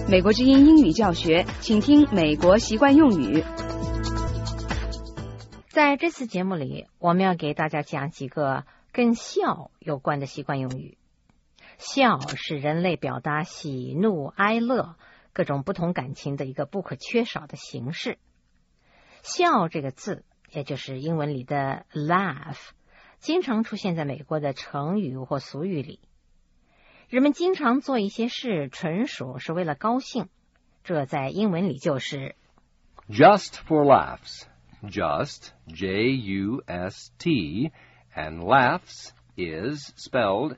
美国之音英语教学，请听美国习惯用语。 在这次节目里，我们要给大家讲几个跟笑有关的习惯用语。笑是人类表达喜怒哀乐各种不同感情的一个不可缺少的形式。笑这个字，也就是英文里的 laugh， 经常出现在美国的成语或俗语里。人们经常做一些事纯属是为了高兴，这在英文里就是 just for laughs. Just, J-U-S-T, and laughs is spelled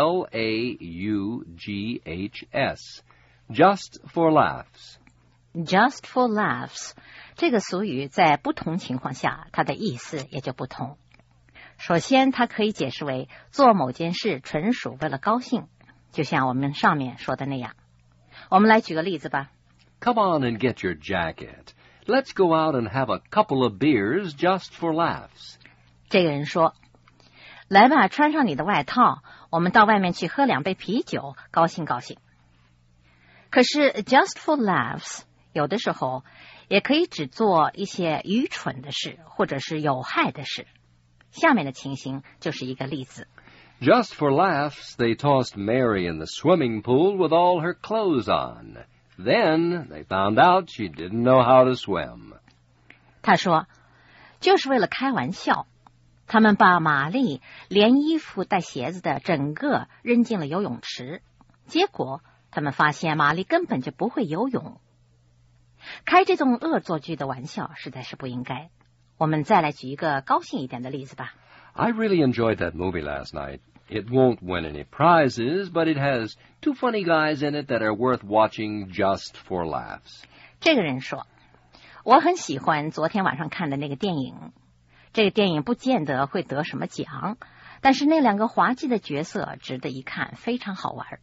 L-A-U-G-H-S. Just for laughs. Just for laughs 这个俗语在不同情况下它的意思也就不同。首先它可以解释为做某件事纯属为了高兴，就像我们上面说的那样。我们来举个例子吧。 Come on and get your jacket. Let's go out and have a couple of beers just for laughs. 这个人说，来吧，穿上你的外套，我们到外面去喝2杯啤酒，高兴高兴。可是 just for laughs 有的时候也可以只做一些愚蠢的事，或者是有害的事。下面的情形就是一个例子。 Just for laughs, they tossed Mary in the swimming pool with all her clothes on. Then they found out she didn't know how to swim. 他说，就是为了开玩笑，他们把玛丽连衣服带鞋子的整个扔进了游泳池，结果他们发现玛丽根本就不会游泳。开这种恶作剧的玩笑实在是不应该。我们再来举一个高兴一点的例子吧。 I really enjoyed that movie last night. It won't win any prizes, but it has 2 funny guys in it that are worth watching just for laughs. 这个人说，我很喜欢昨天晚上看的那个电影。这个电影不见得会得什么奖，但是那2个滑稽的角色值得一看，非常好玩。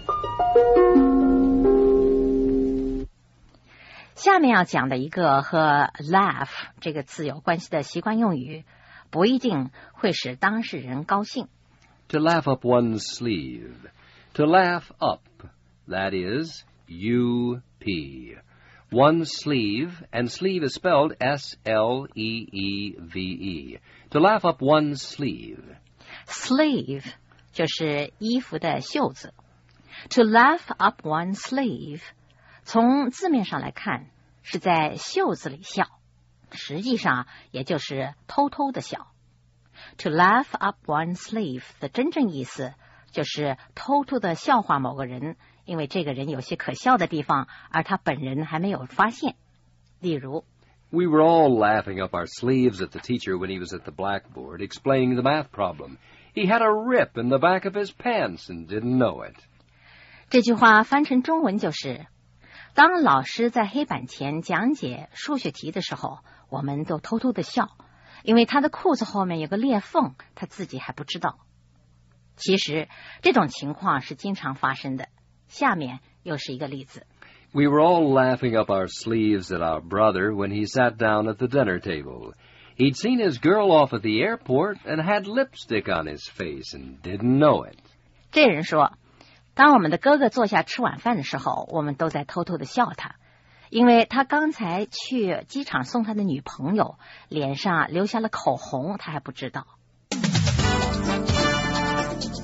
下面要讲的一个和 laugh 这个词有关系的习惯用语，不一定会使当事人高兴。 To laugh up one's sleeve. To laugh up, that is U-P. One's sleeve, and sleeve is spelled S-L-E-E-V-E. To laugh up one's sleeve. Sleeve 就是衣服的袖子。To laugh up one's sleeve 从字面上来看是在袖子里笑，实际上也就是偷偷的笑。To laugh up one's sleeve 的真正意思就是偷偷的笑话某个人，因为这个人有些可笑的地方，而他本人还没有发现。例如 We were all laughing up our sleeves at the teacher when he was at the blackboard explaining the math problem. He had a rip in the back of his pants and didn't know it. 这句话翻成中文就是，当老师在黑板前讲解数学题的时候，我们都偷偷的笑，因为他的裤子后面有个裂缝，他自己还不知道。其实这种情况是经常发生的。下面又是一个例子。 We were all laughing up our sleeves at our brother when he sat down at the dinner table. He'd seen his girl off at the airport and had lipstick on his face and didn't know it. 这人说，当我们的哥哥坐下吃晚饭的时候，我们都在偷偷的笑他，因为他刚才去机场送他的女朋友，脸上留下了口红，他还不知道。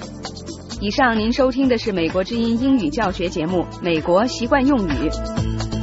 以上您收听的是美国之音英语教学节目《美国习惯用语》。